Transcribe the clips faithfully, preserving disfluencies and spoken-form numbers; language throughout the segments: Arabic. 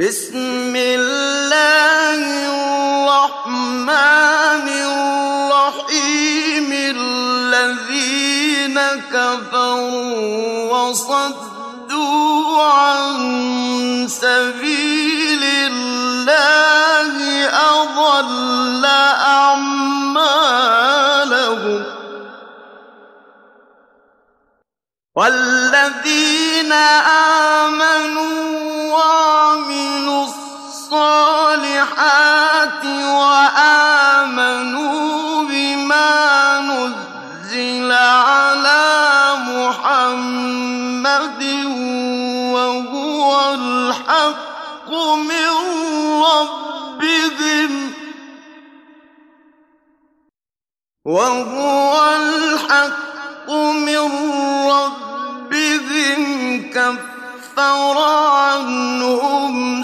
بسم الله الرحمن الرحيم الذين كفروا وصدوا عن سبيل الله أضل أعمالهم والذين آمنوا وعملوا الصالحات وآمنوا بما نزل على محمد وهو الحق من ربهم وهو الحق من ربهم كفر عنهم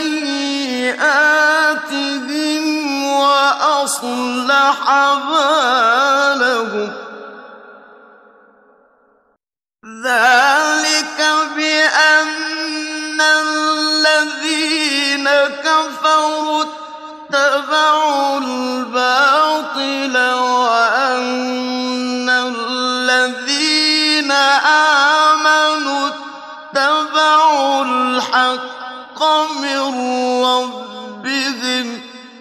سيئاتهم وأصلح بالهم ذلك بأن الذين كفروا اتبعوا الباطل وأن الذين آمنوا اتبعوا الحق من ربهم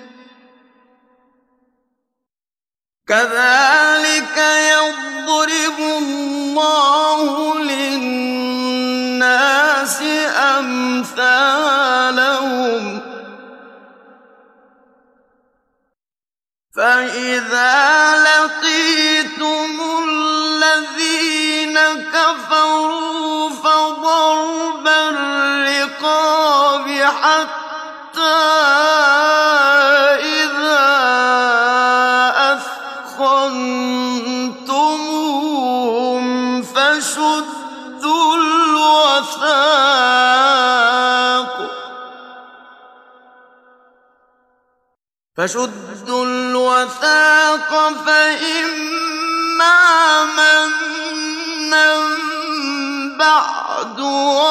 كذلك يضرب الله للناس أمثالهم فإذا لقيتم الذين كفروا فضرب الرقاب حتى إذا أثخنتموهم فشدوا الوثاق فشدوا الوثاق فإما منا بعد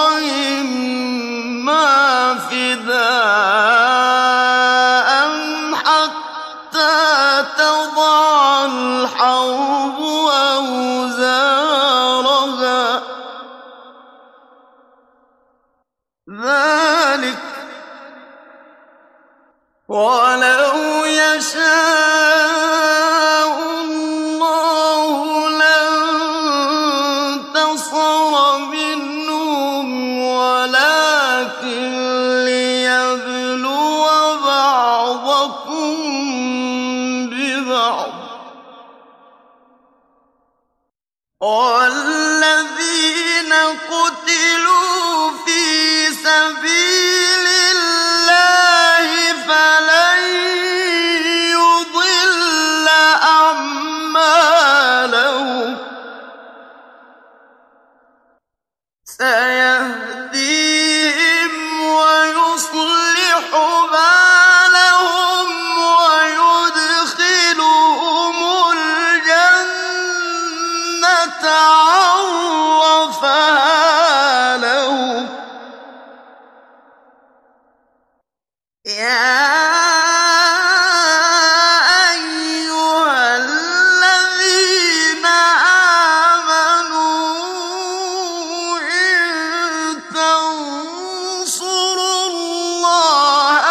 وإما فداء حتى تضع الحرب أوزارها ذلك ولو يشاء الله لانتصر منهم ولكن ليبلو بعضكم ببعض والذين قتلوا في سبيل الله فلن يضل أعمالهم سيهديهم ويصلح بالهم ويدخلهم الجنة عرفها لهم يا أيها الذين آمنوا إن تنصروا الله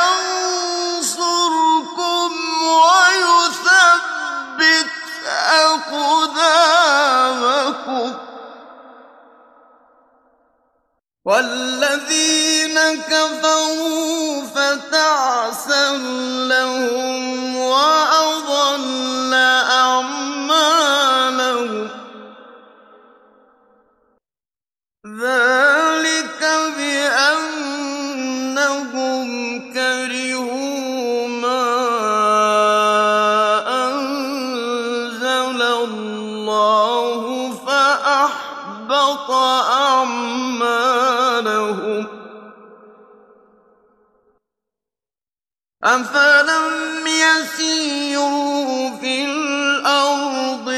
ينصركم ويثبت أقدامكم والذين كفروا فتعسا لهم وأضل أعمالهم ذلك بأنهم كرهوا ما أنزل الله فأحبط أعمالهم أفلم يسيروا في الأرض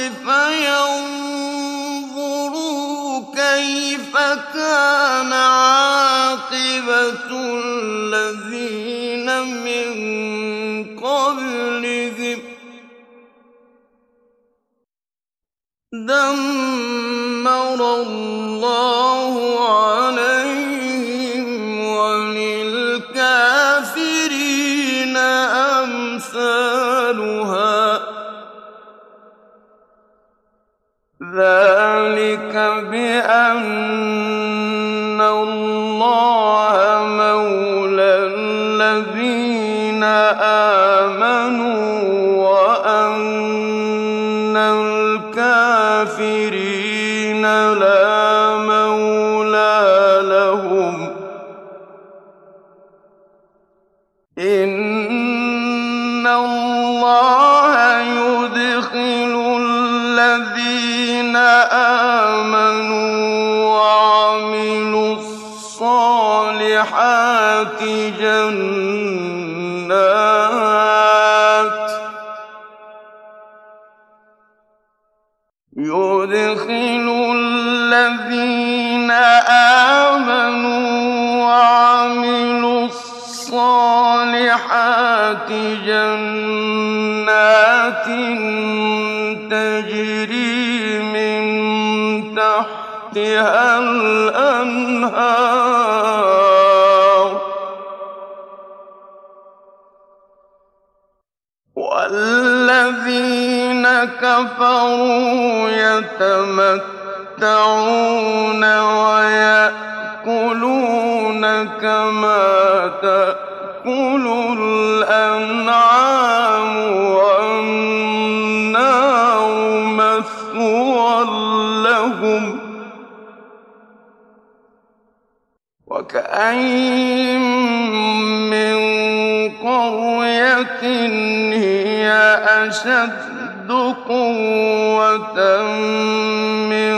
فينظروا كيف كان عاقبة الذين من قبلهم دمر الله عليهم وللكافرين أمثالها ذلك بأن الله مولى الذين آمنوا وأن الكافرين لا مولى لهم إن الله يدخل الذين آمنوا وعملوا الصالحات جنات يدخل الذين آمنوا وعملوا الصالحات جنات تجري من تحتها الأنهار والذين كفروا يتمتعون ويأكلون كما تأكل الأنعام والنار مثوى لهم وكأين من قرية هي أشد قوة من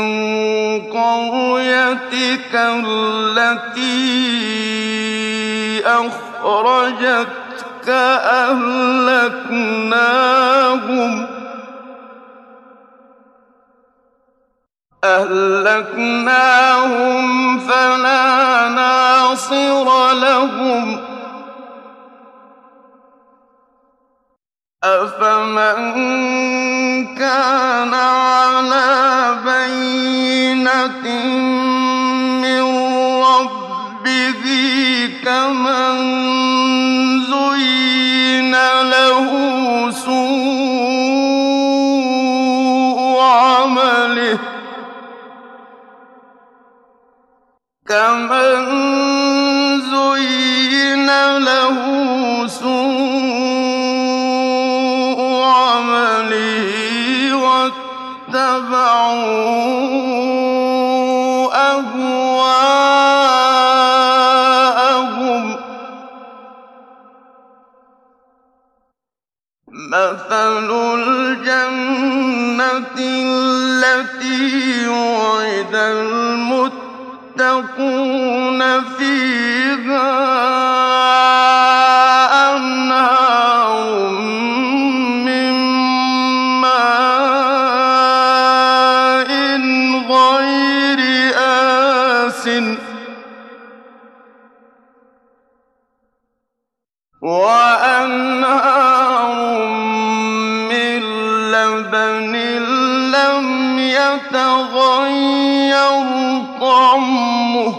قريتك التي أخرجتك أهلكناهم أهلكناهم فلا ناصر لهم أفمن كان على بينة من ربه كمن زين له سوء عمله كمن زين له سوء عمله واتبعوا أهواءهم مثل الجنة التي وعد المتقون فيها أنهار من ماء غير آسن وأنهار من لبن لم يتغير طعمه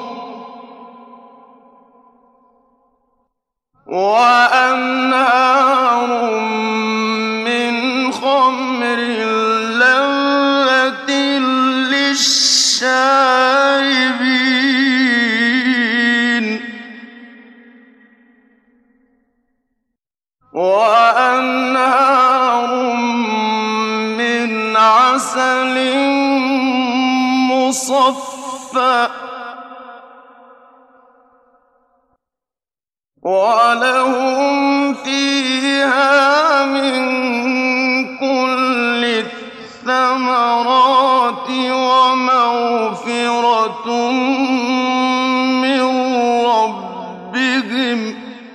وأنهار من خمر لذة للشاربين وأنهار من عسل مصفى ولهم فيها من كل الثمرات ومغفرة من ربهم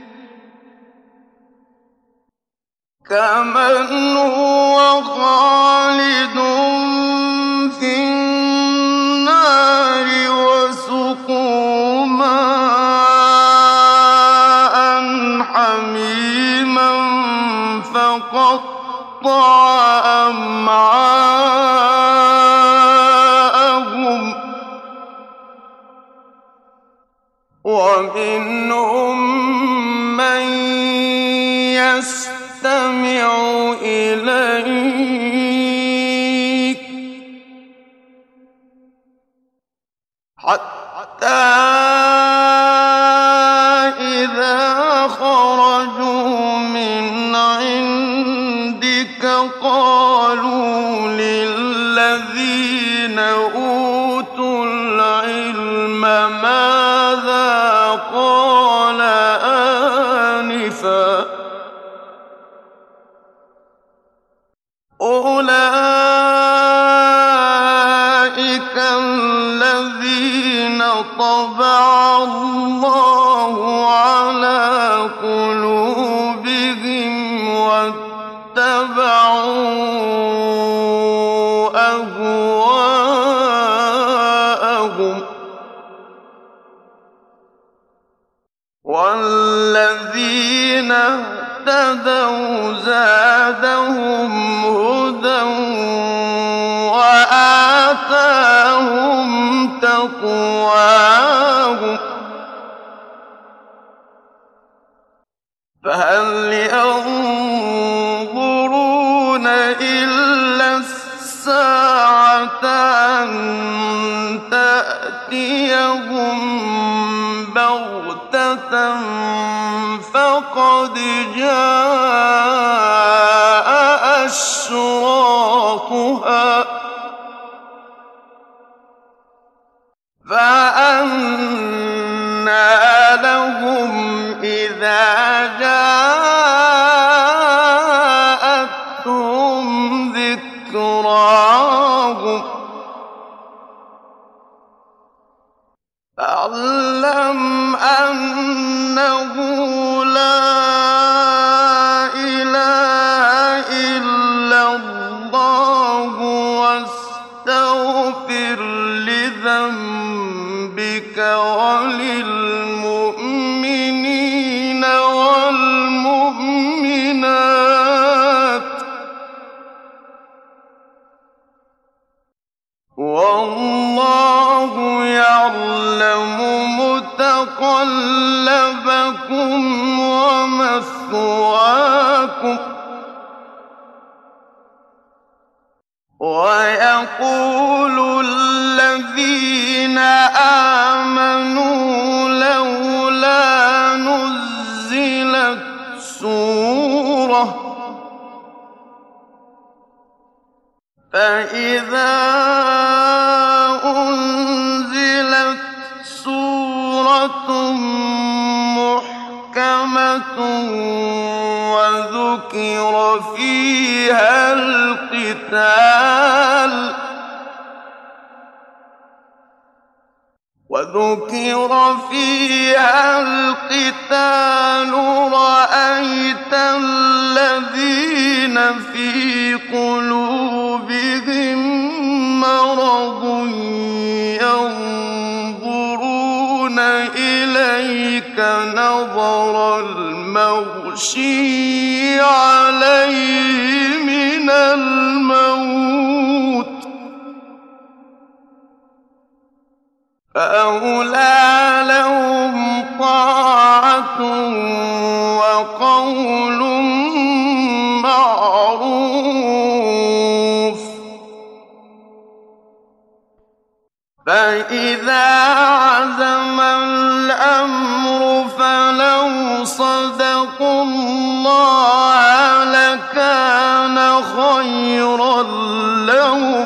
كمن هو خالد في النار وسقوا ماء فقطع أمعاءهم ومنهم من يستمع إليك حتى إذا خرجوا من عندك قالوا للذين أوتوا العلم ماذا قال آنفا أولئك الذين طبع الله على قلوبهم واتبعوا أهواءهم والذين اهتدوا زادهم هدى وآتاهم تقواهم فهل ينظرون إلا الساعة أن تأتيهم بغتة فقد جاء أشراطها فأنى لهم إذا جاءتهم ذكراهم فاعلم أنه لا إله إلا الله واستغفر لذنبك وللمؤمنين والمؤمنات والله يعلم متقلبكم ومثواكم ويقول الذين آمنوا لولا نزلت سورة فإذا أنزلت سورة محكمة وذكر فيها القتال وذكر فيها القتال رأيت الذين في قلوبهم مرض ينظرون إليك نظر المغشي عليه من الموت فأولى لهم طاعة وقول معروف فإذا عزم الأمر فلو صدقوا الله لكان خيرا لهم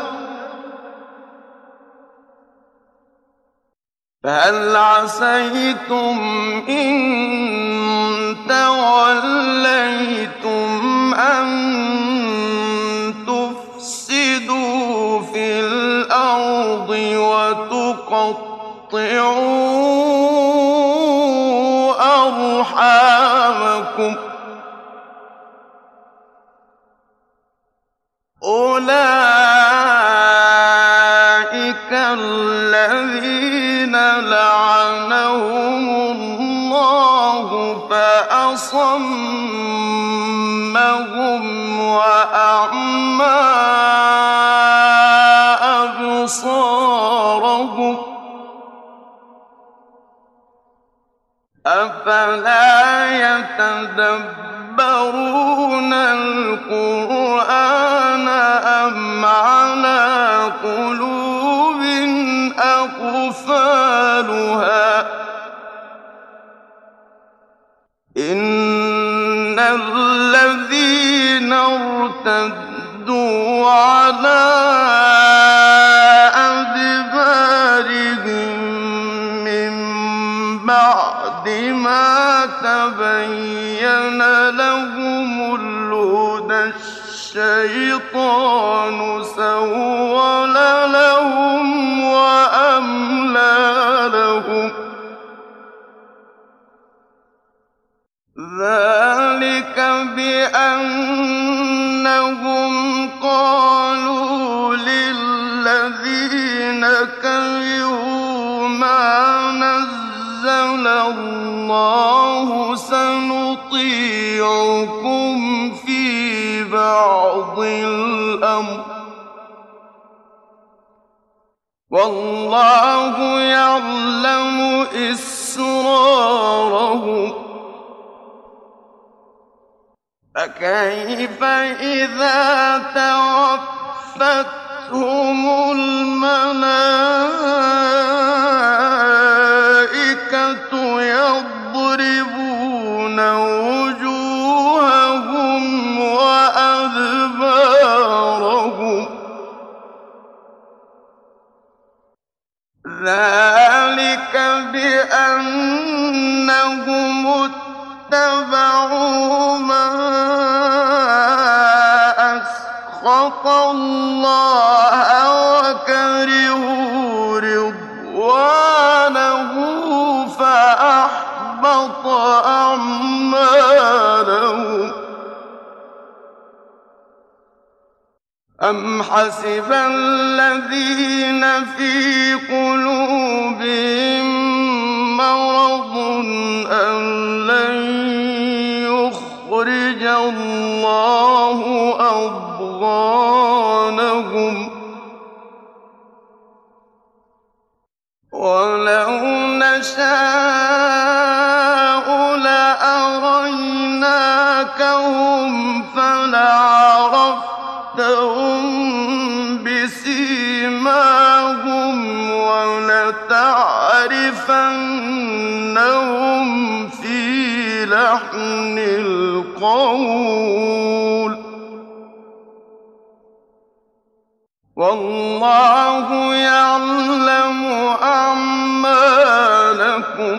فهل عسيتم إن توليتم أن تفسدوا في الأرض وتقطعوا أرحامكم أولئك الذين لعنهم الله فأصمهم وأعمى أبصارهم أفلا يتدبرون القرآن أم على قلوب أقفالها إن الذين ارتدوا على أدبارهم من بعد ما تبين لهم الهدى الشيطان سول لهم وأملى لهم ذلك بأنهم قالوا للذين كرهوا ما نزل الله سنطيعكم في بعض الأمر والله يعلم إسرارهم فكيف إذا توفتهم الملائكة يضربون وجوههم وأدبارهم ذلك بأنهم اتبعوا ما أسخط الله وكرهوا رضوانه فأحبط أعمالهم أم حسب الذين في قلوبهم مرض أن لن يخرج الله أضغانهم ولو نشاء لأريناكهم فلعرفتهم بسيماهم ولتعرفنهم في لحن القول والله يعلم أعمالكم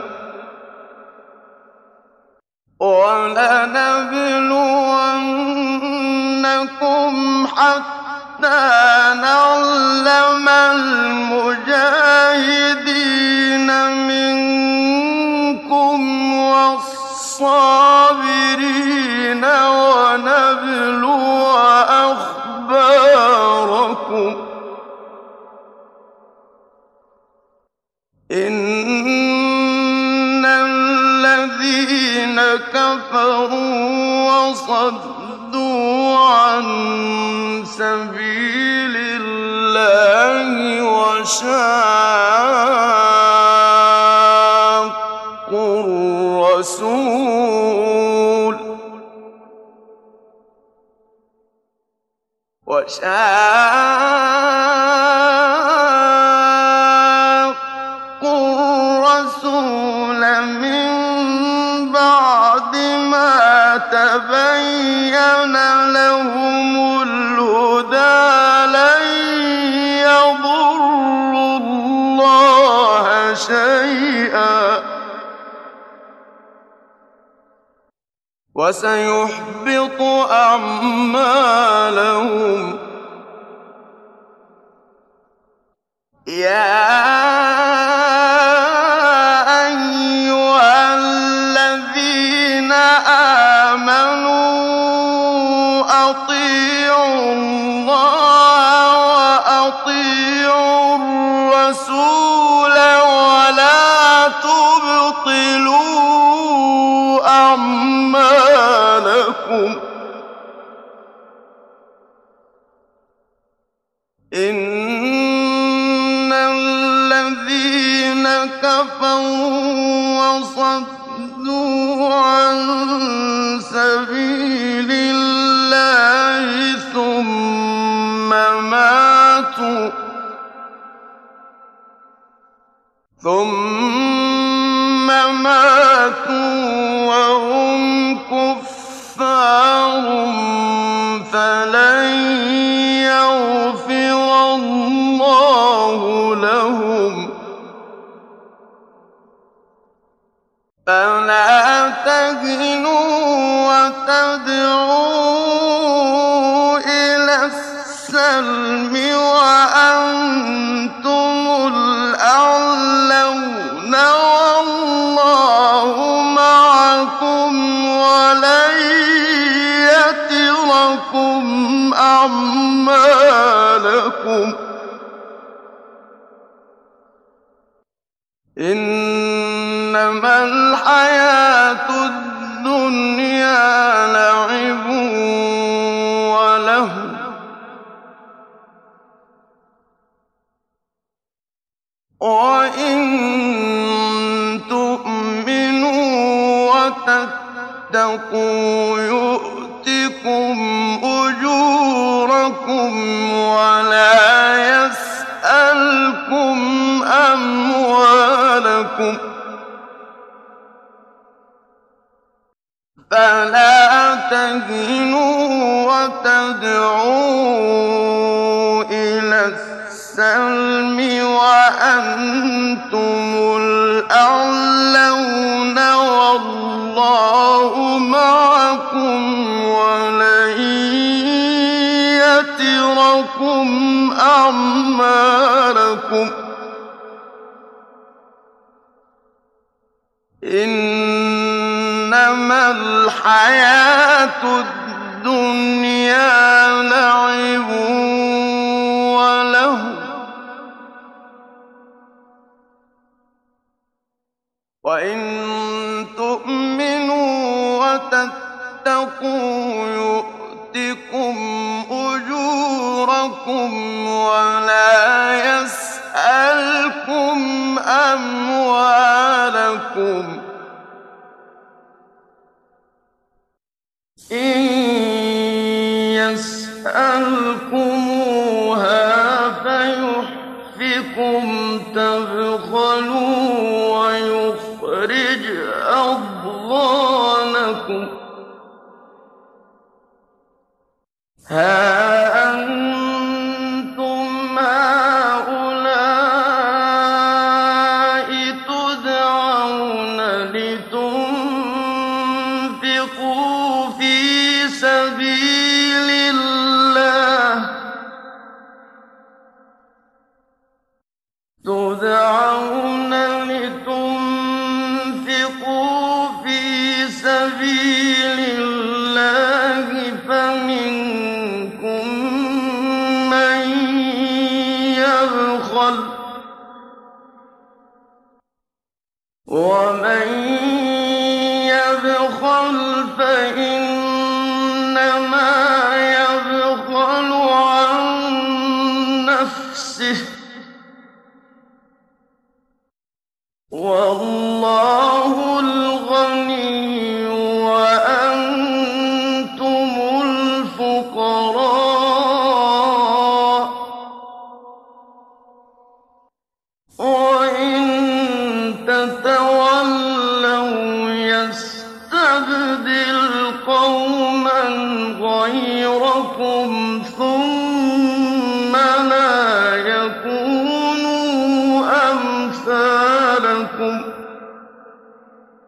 ولنبلونكم حتى نعلم المجاهدين منكم والصابرين ونبلو أخباركم إن الذين كفروا وصدوا عن سبيل الله وشاقوا الرسول وشاقوا الرسول من بعد ما تبين لهم الهدى لن يضروا الله شيئا وسيحبط أعمالهم يا أيها الذين آمنوا أطيعوا الله وأطيعوا الرسول ولا تبطلوا صدوا عن سبيل الله ثم ماتوا ثم ماتوا وهم كفار فلن يغفر الله لهم فلا تهنوا وتدعوا إلى السلم وأنتم الأعلون والله معكم ولن يتركم أعمالكم إنما الحياة الدنيا لعب ولهو وإن تؤمنوا وتتقوا يؤتكم أجوركم ولا يسألكم أموالكم فلا تهنوا وتدعوا إلى السلم وأنتم الأعلون والله معكم ولن يتركم أعمالكم إنما الحياة الدنيا لعب ولهو وإن تؤمنوا وتتقوا يؤتكم أجوركم ولا يسألكم أموالكم إن يسألكموها فيحفكم تبخلوا ويخرج أضغانكم ها أنتم هؤلاء تدعون لتنفقوا في سبيل الله تدعون لتنفقوا في سبيل الله فمنكم من يبخل ومن يبخل فإن